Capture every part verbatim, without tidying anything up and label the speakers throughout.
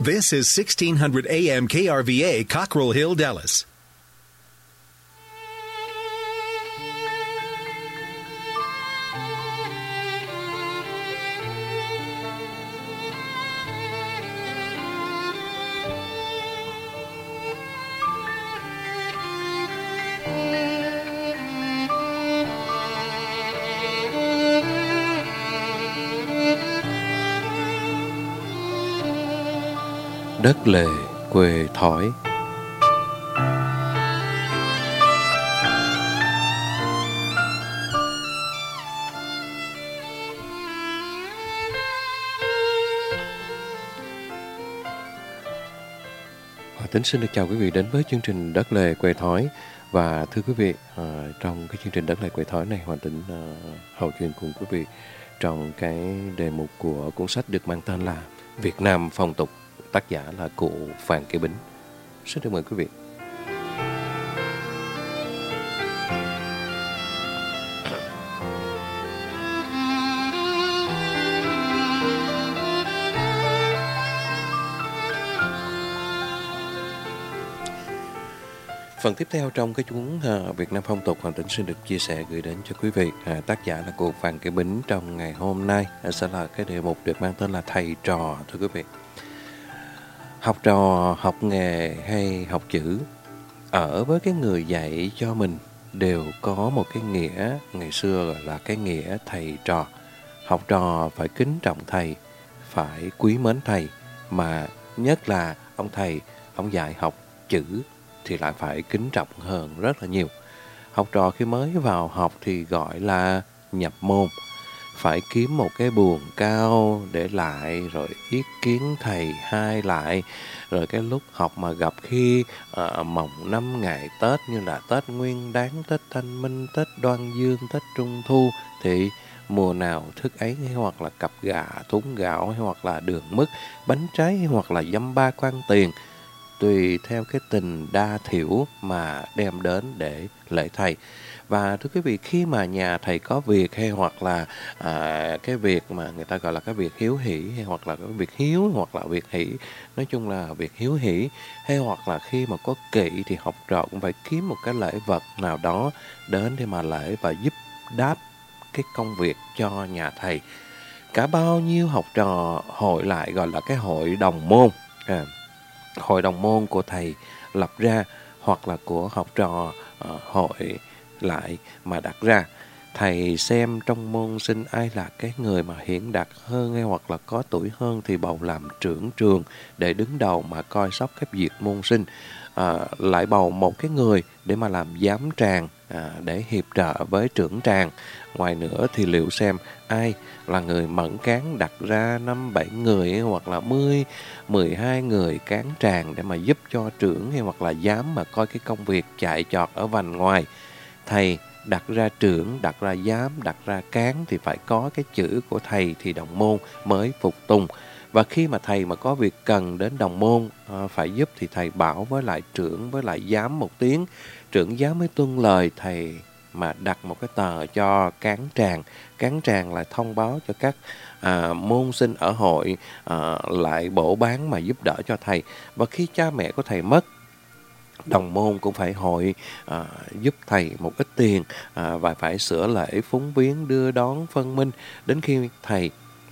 Speaker 1: This is sixteen hundred A M K R V A, Cockrell Hill, Dallas.
Speaker 2: Đất lề quê thói. Hòa Tính xin được chào quý vị đến với chương trình Đất lề quê thói. Và thưa quý vị, à, trong cái chương trình Đất lề quê thói này, Hòa Tính à, hậu chuyện cùng quý vị trong cái đề mục của cuốn sách được mang tên là Việt Nam phong tục, tác giả là cụ Phan Kế Bính. Xin được mời quý vị. Phần tiếp theo trong cái cuốn uh, Việt Nam phong tục, Hoàng Tính xin được chia sẻ gửi đến cho quý vị. À, tác giả là cụ Phan Kế Bính trong ngày hôm nay à, sẽ là cái đề mục được mang tên là thầy trò, thưa quý vị. Học trò học nghề hay học chữ, ở với cái người dạy cho mình đều có một cái nghĩa ngày xưa gọi là cái nghĩa thầy trò. Học trò phải kính trọng thầy, phải quý mến thầy, mà nhất là ông thầy, ông dạy học chữ thì lại phải kính trọng hơn rất là nhiều. Học trò khi mới vào học thì gọi là nhập môn, phải kiếm một cái buồng cao để lại, rồi ý kiến thầy hai lại. Rồi cái lúc học mà gặp khi uh, mồng năm ngày Tết như là Tết Nguyên Đán, Tết Thanh Minh, Tết Đoan Dương, Tết Trung Thu, thì mùa nào thức ấy, hay hoặc là cặp gà, thúng gạo, hay hoặc là đường mứt, bánh trái, hay hoặc là dăm ba quan tiền, tùy theo cái tình đa thiểu mà đem đến để lễ thầy. Và thưa quý vị, khi mà nhà thầy có việc, hay hoặc là à, cái việc mà người ta gọi là cái việc hiếu hỉ, hay hoặc là cái việc hiếu, hoặc là việc hỷ, nói chung là việc hiếu hỉ, hay hoặc là khi mà có kỵ thì học trò cũng phải kiếm một cái lễ vật nào đó đến để mà lễ và giúp đáp cái công việc cho nhà thầy. Cả bao nhiêu học trò hội lại gọi là cái hội đồng môn. À, hội đồng môn của thầy lập ra, hoặc là của học trò uh, hội lại mà đặt ra. Thầy xem trong môn sinh ai là cái người mà hiển đạt hơn, hay hoặc là có tuổi hơn thì bầu làm trưởng trường để đứng đầu mà coi sóc cái việc môn sinh. À, lại bầu một cái người để mà làm giám tràng, à, để hiệp trợ với trưởng tràng. Ngoài nữa thì liệu xem ai là người mẫn cán, đặt ra năm bảy người hoặc là mười, mười hai người cán tràng để mà giúp cho trưởng, hay hoặc là giám mà coi cái công việc chạy chọt ở vành ngoài. Thầy đặt ra trưởng, đặt ra giám, đặt ra cán thì phải có cái chữ của thầy thì đồng môn mới phục tùng. Và khi mà thầy mà có việc cần đến đồng môn à, phải giúp thì thầy bảo với lại trưởng với lại giám một tiếng, trưởng giám mới tuân lời thầy mà đặt một cái tờ cho cán tràng. Cán tràng lại thông báo cho các à, môn sinh ở hội à, lại bổ bán mà giúp đỡ cho thầy. Và khi cha mẹ của thầy mất, đồng môn cũng phải hội à, giúp thầy một ít tiền à, và phải sửa lễ phúng viếng, đưa đón phân minh. Đến khi thầy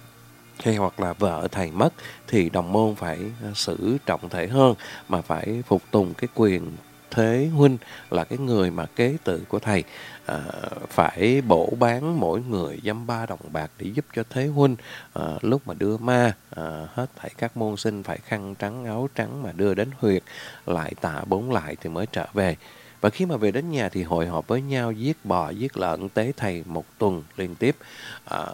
Speaker 2: hay hoặc là vợ thầy mất thì đồng môn phải xử trọng thể hơn, mà phải phục tùng cái quyền thế huynh là cái người mà kế tự của thầy. À, phải bổ bán mỗi người dăm ba đồng bạc để giúp cho thế huynh à, lúc mà đưa ma. À, hết thảy các môn sinh phải khăn trắng áo trắng mà đưa đến huyệt, lại tạ bốn lại thì mới trở về. Và khi mà về đến nhà thì hội họp với nhau giết bò, giết lợn tế thầy một tuần liên tiếp. À,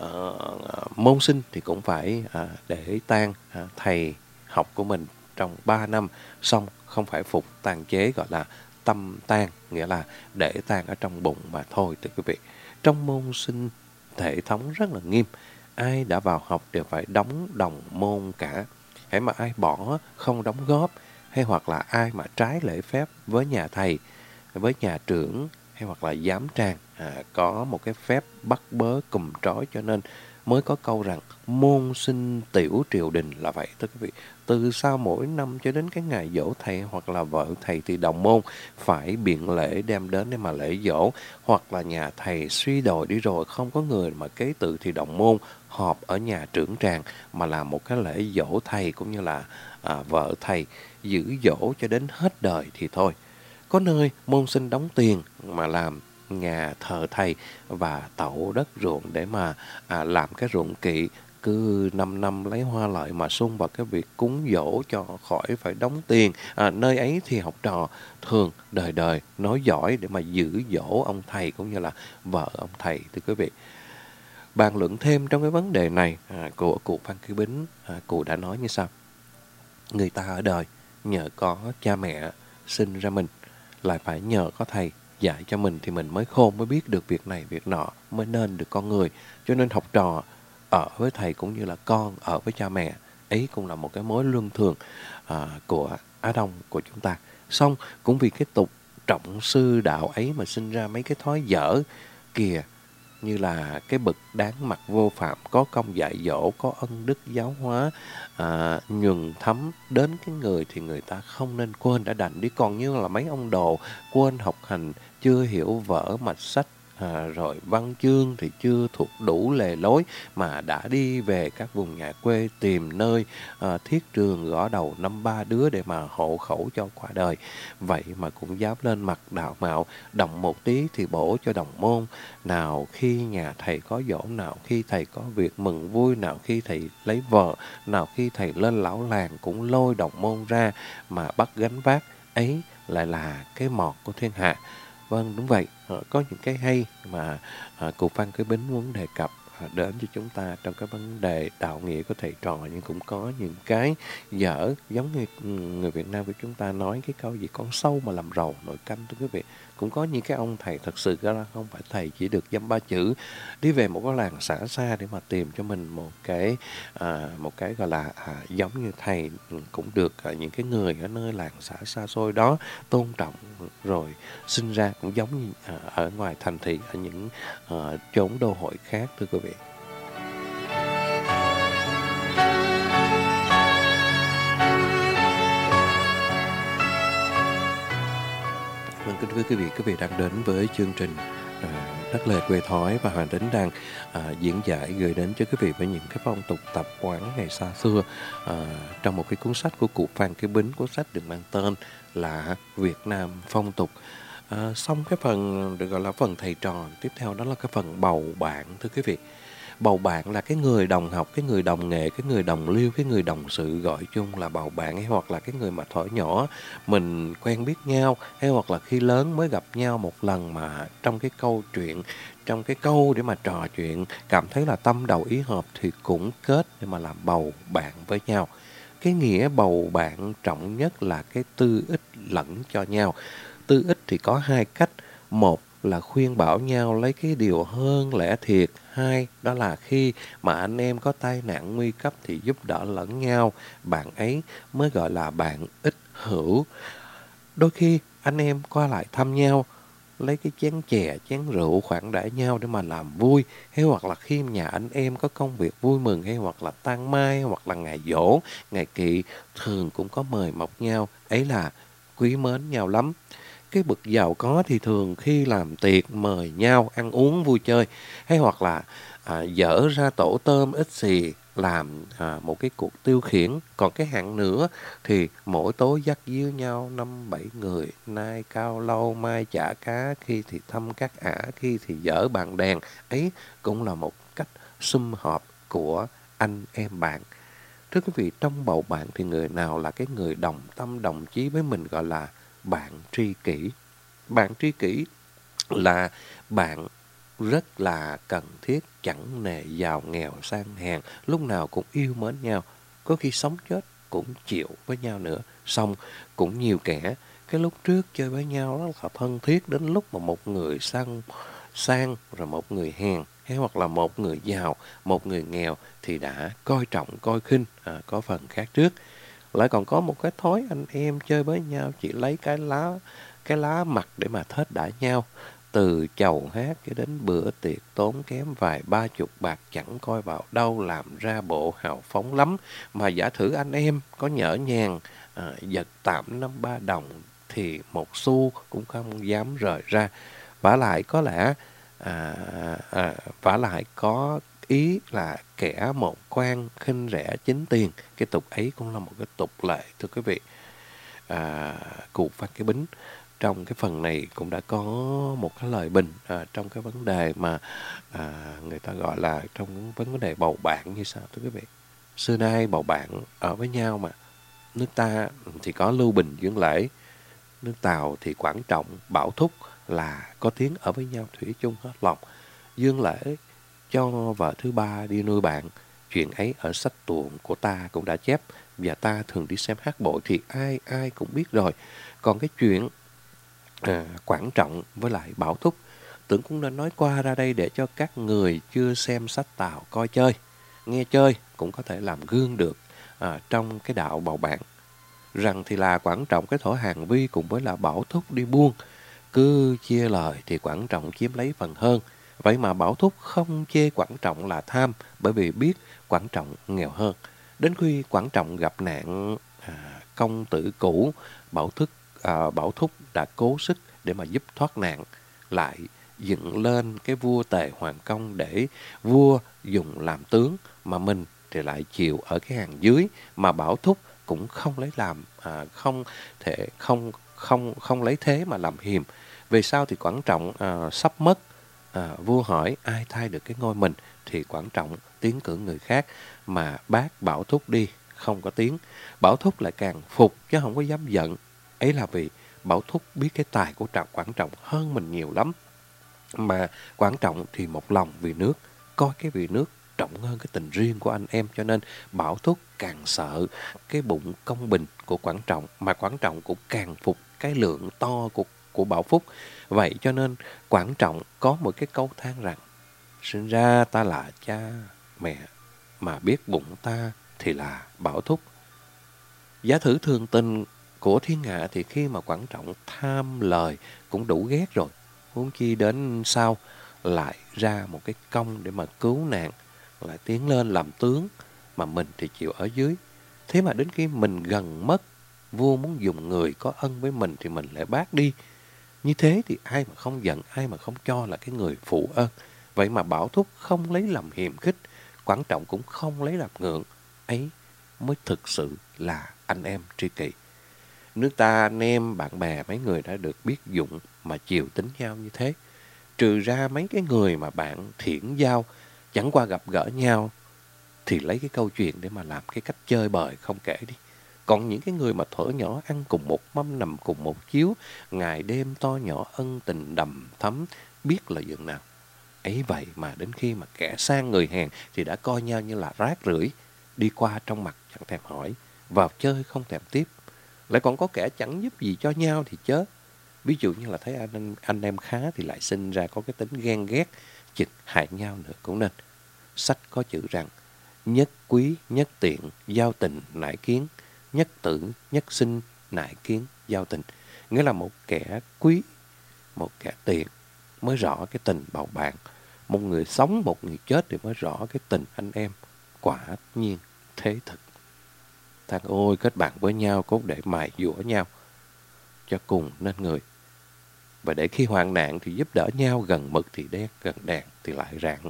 Speaker 2: môn sinh thì cũng phải à, để tang à, thầy học của mình trong ba năm, xong không phải phục tang chế, gọi là tâm tang, nghĩa là để tang ở trong bụng mà thôi, thưa quý vị. Trong môn sinh hệ thống rất là nghiêm, ai đã vào học đều phải đóng đồng môn cả. Hễ mà ai bỏ không đóng góp, hay hoặc là ai mà trái lễ phép với nhà thầy, với nhà trưởng, hay hoặc là giám tràng à, có một cái phép bắt bớ cùm trói, cho nên mới có câu rằng môn sinh tiểu triều đình là vậy. Thưa quý vị, từ sau mỗi năm cho đến cái ngày giỗ thầy hoặc là vợ thầy thì đồng môn phải biện lễ đem đến để mà lễ giỗ, hoặc là nhà thầy suy đồi đi rồi không có người mà kế tự thì đồng môn họp ở nhà trưởng tràng mà làm một cái lễ giỗ thầy cũng như là à, vợ thầy, giữ dỗ cho đến hết đời thì thôi. Có nơi môn sinh đóng tiền mà làm nhà thờ thầy và tậu đất ruộng để mà à, làm cái ruộng kỵ, cứ năm năm lấy hoa lợi mà sung vào cái việc cúng dỗ cho khỏi phải đóng tiền. À, nơi ấy thì học trò thường đời đời nói giỏi để mà giữ dỗ ông thầy cũng như là vợ ông thầy. Thưa quý vị, bàn luận thêm trong cái vấn đề này à, của cụ Phan Kế Bính, à, cụ đã nói như sau: người ta ở đời nhờ có cha mẹ sinh ra mình, lại phải nhờ có thầy dạy cho mình thì mình mới khôn, mới biết được việc này việc nọ, mới nên được con người. Cho nên học trò ở với thầy cũng như là con ở với cha mẹ, ấy cũng là một cái mối luân thường à, của Á Đông của chúng ta. Xong cũng vì cái tục trọng sư đạo ấy mà sinh ra mấy cái thói dở kìa, như là cái bậc đáng mặt vô phạm, có công dạy dỗ, có ân đức giáo hóa, à, nhuần thấm đến cái người thì người ta không nên quên đã đành đi. Còn như là mấy ông đồ quên học hành, chưa hiểu vở mạch sách, à, rồi văn chương thì chưa thuộc đủ lề lối mà đã đi về các vùng nhà quê tìm nơi à, thiết trường gõ đầu năm ba đứa để mà hộ khẩu cho qua đời. Vậy mà cũng dám lên mặt đạo mạo, động một tí thì bổ cho đồng môn. Nào khi nhà thầy có dỗ, nào khi thầy có việc mừng vui, nào khi thầy lấy vợ, nào khi thầy lên lão làng cũng lôi đồng môn ra mà bắt gánh vác. Ấy lại là cái mọt của thiên hạ. Vâng, đúng vậy. Có những cái hay mà à, cụ Phan Kế Bính muốn đề cập à, đến cho chúng ta trong cái vấn đề đạo nghĩa của thầy trò, nhưng cũng có những cái dở, giống như người Việt Nam của chúng ta nói cái câu gì con sâu mà làm rầu nồi canh. Thưa quý vị, cũng có những cái ông thầy thật sự ra không phải thầy chỉ được dăm ba chữ, đi về một cái làng xã xa để mà tìm cho mình một cái à, một cái gọi là à, giống như thầy cũng được à, những cái người ở nơi làng xã xa xôi đó tôn trọng, rồi sinh ra cũng giống như à, ở ngoài thành thị, ở những à, chốn đô hội khác. Thưa quý vị, vâng, kính thưa quý vị, quý vị đang đến với chương trình à, Đất Lề Quê Thói, và Hoàng Tính đang à, diễn giải gửi đến cho quý vị với những cái phong tục tập quán ngày xa xưa à, trong một cái cuốn sách của cụ Phan Kế Bính. Cuốn sách được mang tên là Việt Nam Phong Tục. À, xong cái phần được gọi là phần thầy trò, tiếp theo đó là cái phần bầu bạn. Thưa quý vị, bầu bạn là cái người đồng học, cái người đồng nghệ, cái người đồng liêu, cái người đồng sự, gọi chung là bầu bạn ấy, hoặc là cái người mà thuở nhỏ mình quen biết nhau, hay hoặc là khi lớn mới gặp nhau một lần mà trong cái câu chuyện, trong cái câu để mà trò chuyện cảm thấy là tâm đầu ý hợp thì cũng kết để mà làm bầu bạn với nhau. Cái nghĩa bầu bạn trọng nhất là cái tư ích lẫn cho nhau. Tư ích thì có hai cách: một là khuyên bảo nhau lấy cái điều hơn lẽ thiệt; hai đó là khi mà anh em có tai nạn nguy cấp thì giúp đỡ lẫn nhau. Bạn ấy mới gọi là bạn ích hữu. Đôi khi anh em qua lại thăm nhau, lấy cái chén chè, chén rượu khoản đãi nhau để mà làm vui, hay hoặc là khi nhà anh em có công việc vui mừng, hay hoặc là tang mai, hoặc là ngày giỗ, ngày kỵ, thường cũng có mời mọc nhau. Ấy là quý mến nhau lắm. Cái bậc giàu có thì thường khi làm tiệc mời nhau ăn uống vui chơi, hay hoặc là à, dở ra tổ tôm ít xì làm à, một cái cuộc tiêu khiển. Còn cái hạng nữa thì mỗi tối dắt díu nhau năm bảy người, nay cao lâu mai chả cá, khi thì thăm các ả, khi thì dở bàn đèn. Ấy cũng là một cách sum họp của anh em bạn. Thưa quý vị, trong bầu bạn thì người nào là cái người đồng tâm đồng chí với mình gọi là bạn tri kỷ. Bạn tri kỷ là bạn rất là cần thiết, chẳng nề giàu nghèo sang hèn, lúc nào cũng yêu mến nhau, có khi sống chết cũng chịu với nhau nữa. Xong cũng nhiều kẻ cái lúc trước chơi với nhau rất là thân thiết, đến lúc mà một người sang sang rồi một người hèn, hay hoặc là một người giàu, một người nghèo thì đã coi trọng coi khinh, à, có phần khác trước. Lại còn có một cái thói anh em chơi với nhau chỉ lấy cái lá cái lá mặt để mà thết đãi nhau. Từ chầu hát cho đến bữa tiệc tốn kém vài ba chục bạc chẳng coi vào đâu, làm ra bộ hào phóng lắm. Mà giả thử anh em có nhỡ nhàng à, giật tạm năm ba đồng thì một xu cũng không dám rời ra. Vả lại có lẽ à, à, vả lại có ý là kẻ một quan khinh rẻ chính tiền. Cái tục ấy cũng là một cái tục lệ, thưa quý vị. À, cụ Phan Kế Bính trong cái phần này cũng đã có một cái lời bình à, trong cái vấn đề mà à, người ta gọi là trong vấn đề bầu bạn như sao, thưa quý vị. Xưa nay bầu bạn ở với nhau mà. Nước ta thì có lưu bình dưỡng lễ, nước Tàu thì Quảng Trọng Bảo Thúc là có tiếng ở với nhau thủy chung hết lòng. Dương lễ cho vợ thứ ba đi nuôi bạn, chuyện ấy ở sách tuồng của ta cũng đã chép, và ta thường đi xem hát bội thì ai ai cũng biết rồi. Còn cái chuyện à, Quảng Trọng với lại Bảo Thúc, tưởng cũng nên nói qua ra đây để cho các người chưa xem sách Tàu coi chơi, nghe chơi cũng có thể làm gương được à, trong cái đạo bầu bạn. Rằng thì là Quảng Trọng cái thổ Hàng Vi cùng với là Bảo Thúc đi buôn, cứ chia lời thì Quảng Trọng chiếm lấy phần hơn. Vậy mà Bảo Thúc không chê Quảng Trọng là tham, bởi vì biết Quảng Trọng nghèo hơn. Đến khi Quảng Trọng gặp nạn à, công tử cũ, Bảo Thúc, à, Bảo Thúc đã cố sức để mà giúp thoát nạn, lại dựng lên cái vua Tề Hoàng Công để vua dùng làm tướng, mà mình thì lại chịu ở cái hàng dưới, mà Bảo Thúc cũng không lấy làm à, không thể không không không lấy thế mà làm hiềm. Về sau thì Quảng Trọng à, sắp mất, à, vua hỏi ai thay được cái ngôi mình, thì Quảng Trọng tiến cử người khác, mà bác Bảo Thúc đi không có tiếng. Bảo Thúc lại càng phục chứ không có dám giận. Ấy là vì Bảo Thúc biết cái tài của Trọng Quảng Trọng hơn mình nhiều lắm, mà Quảng Trọng thì một lòng vì nước, coi cái vì nước trọng hơn cái tình riêng của anh em, cho nên Bảo Thúc càng sợ cái bụng công bình của Quảng Trọng, mà Quảng Trọng cũng càng phục cái lượng to của của Bảo Phúc. Vậy cho nên Quảng Trọng có một cái câu than rằng: sinh ra ta là cha mẹ, mà biết bụng ta thì là Bảo Thúc. Giả thử thường tình của thiên hạ thì khi mà Quảng Trọng tham lời cũng đủ ghét rồi, huống chi đến sau lại ra một cái công để mà cứu nạn, lại tiến lên làm tướng, mà mình thì chịu ở dưới. Thế mà đến khi mình gần mất, vua muốn dùng người có ân với mình thì mình lại bác đi. Như thế thì ai mà không giận, ai mà không cho là cái người phụ ơn. Vậy mà Bảo Thúc không lấy làm hiềm khích, Quảng Trọng cũng không lấy làm ngượng. Ấy mới thực sự là anh em tri kỷ. Nước ta anh em bạn bè mấy người đã được biết dụng mà chiều tính nhau như thế. Trừ ra mấy cái người mà bạn thiển giao, chẳng qua gặp gỡ nhau thì lấy cái câu chuyện để mà làm cái cách chơi bời không kể đi. Còn những cái người mà thuở nhỏ ăn cùng một mâm nằm cùng một chiếu, ngày đêm to nhỏ ân tình đầm thắm, biết là dường nào. Ấy vậy mà đến khi mà kẻ sang người hèn thì đã coi nhau như là rác rưởi, đi qua trong mặt chẳng thèm hỏi, vào chơi không thèm tiếp. Lại còn có kẻ chẳng giúp gì cho nhau thì chớ. Ví dụ như là thấy anh, anh em khá thì lại sinh ra có cái tính ghen ghét, chịch hại nhau nữa cũng nên. Sách có chữ rằng: nhất quý nhất tiện giao tình nải kiến, nhất tử nhất sinh nải kiến giao tình. Nghĩa là một kẻ quý, một kẻ tiện mới rõ cái tình bầu bạn. Một người sống, một người chết thì mới rõ cái tình anh em. Quả nhiên thế thực. Thằng ôi kết bạn với nhau cốt để mài dũa nhau cho cùng nên người. Và để khi hoạn nạn thì giúp đỡ nhau, gần mực thì đen, gần đèn thì lại rạng.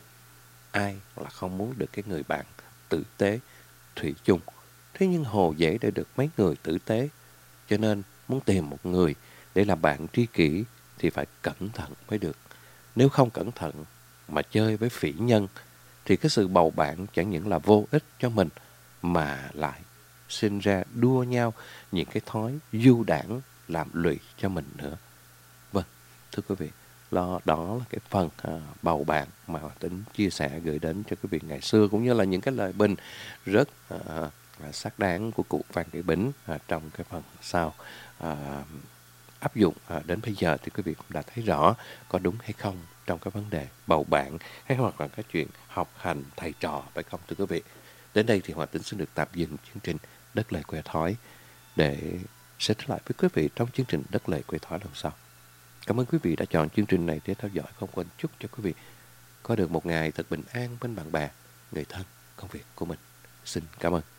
Speaker 2: Ai là không muốn được cái người bạn tử tế, thủy chung. Thế nhưng hồ dễ để được mấy người tử tế. Cho nên muốn tìm một người để làm bạn tri kỷ thì phải cẩn thận mới được. Nếu không cẩn thận mà chơi với phỉ nhân thì cái sự bầu bạn chẳng những là vô ích cho mình, mà lại sinh ra đua nhau những cái thói du đảng làm lụy cho mình nữa. Vâng, thưa quý vị, đó, đó là cái phần à, bầu bạn mà Tính chia sẻ gửi đến cho quý vị ngày xưa, cũng như là những cái lời bình rất à, xác đáng của cụ Phan Kế Bính à, trong cái phần sau. À, áp dụng à, đến bây giờ thì quý vị cũng đã thấy rõ có đúng hay không trong cái vấn đề bầu bạn, hay hoặc là cái chuyện học hành thầy trò, phải không thưa quý vị? Đến đây thì Hòa Tính xin được tạm dừng chương trình Đất Lệ Quê Thói để sẽ trở lại với quý vị trong chương trình Đất Lệ Quê Thói lần sau. Cảm ơn quý vị đã chọn chương trình này để theo dõi. Không quên chúc cho quý vị có được một ngày thật bình an bên bạn bè, người thân, công việc của mình. Xin cảm ơn.